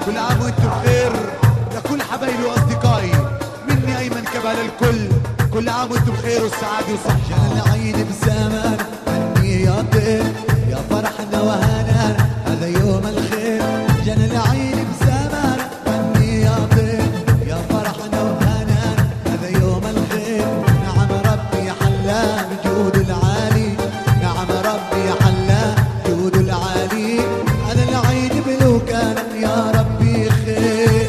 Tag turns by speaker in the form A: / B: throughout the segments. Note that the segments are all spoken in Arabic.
A: كل عام وانتم بخير يا كل حبايبي واصدقائي، مني ايمن كبال الكل. كل عام وانتم بخير والسعاده والصحه.
B: جنى العيد بزمان هني يا طير يا فرحنا وهنا هذا يوم الخير. جنى العيد بزمان هني يا طير يا فرحنا وهنا هذا يوم الخير. نعم ربي حلا بجود العالي، نعم ربي حلا جود العالي. هذا العيد بلو كان يا ربي خير.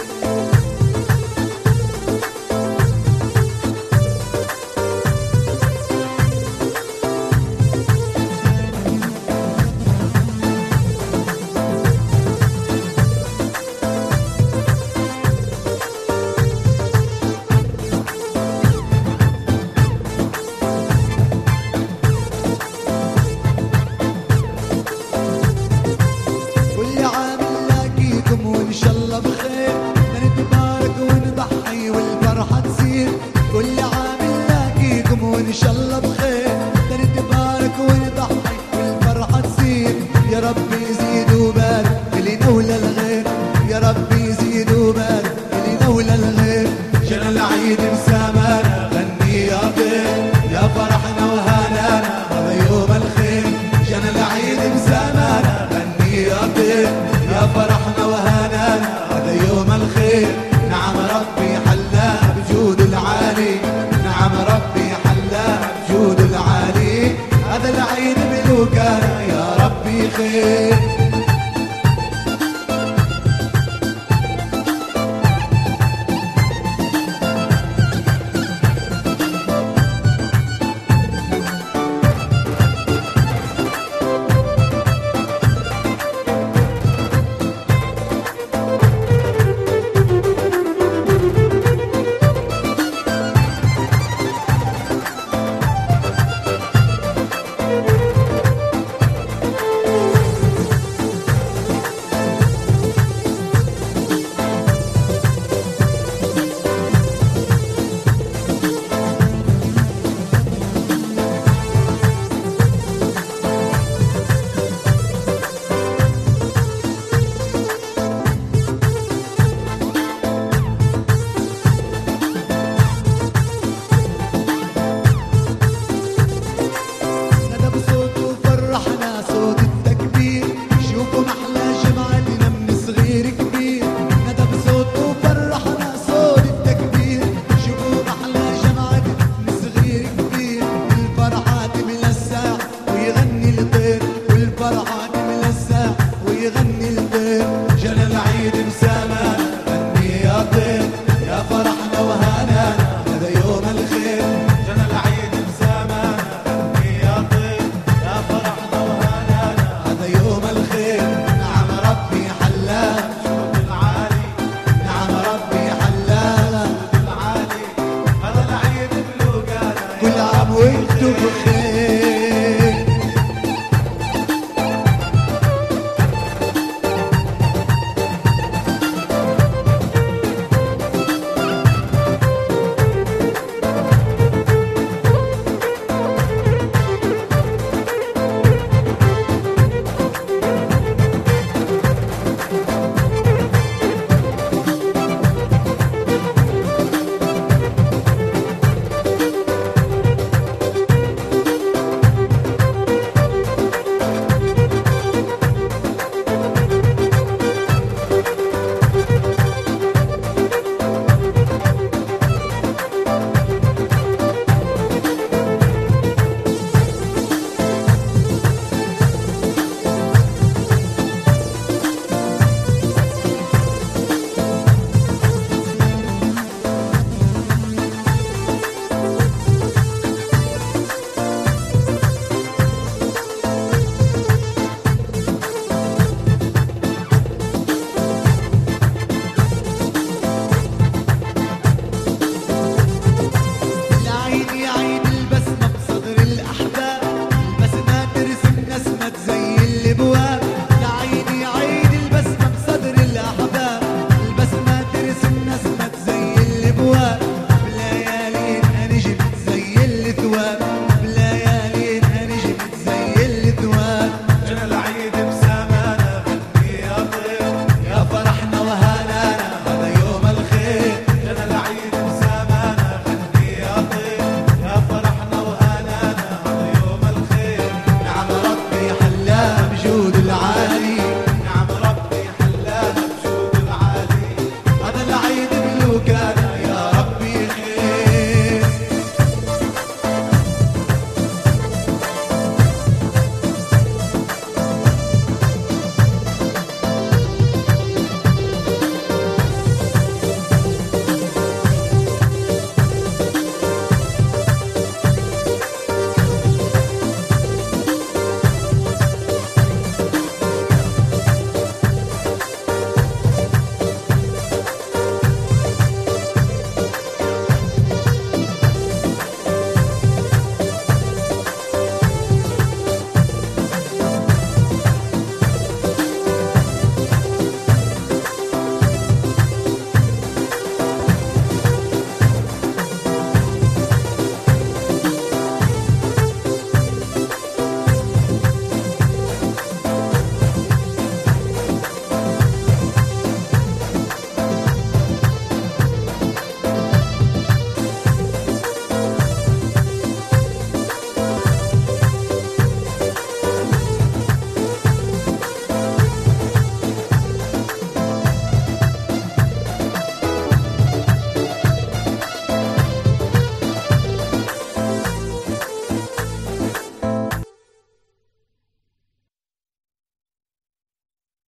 B: وإن شاء الله بخير نتبارك ونضحي والفرحة تصير. كل عام نلاقيكم وإن شاء الله بخير نتبارك ونضحي والفرحة تصير. يا رب يزيد وبارك لنا ولا الغير، يا رب يزيد وبارك لنا ولا الغير. جنى العيد بسمانا غني يا طير يا فرحنا وهنانا هذا يوم الخير. جنى العيد بسمانا غني يا طير يا فرحنا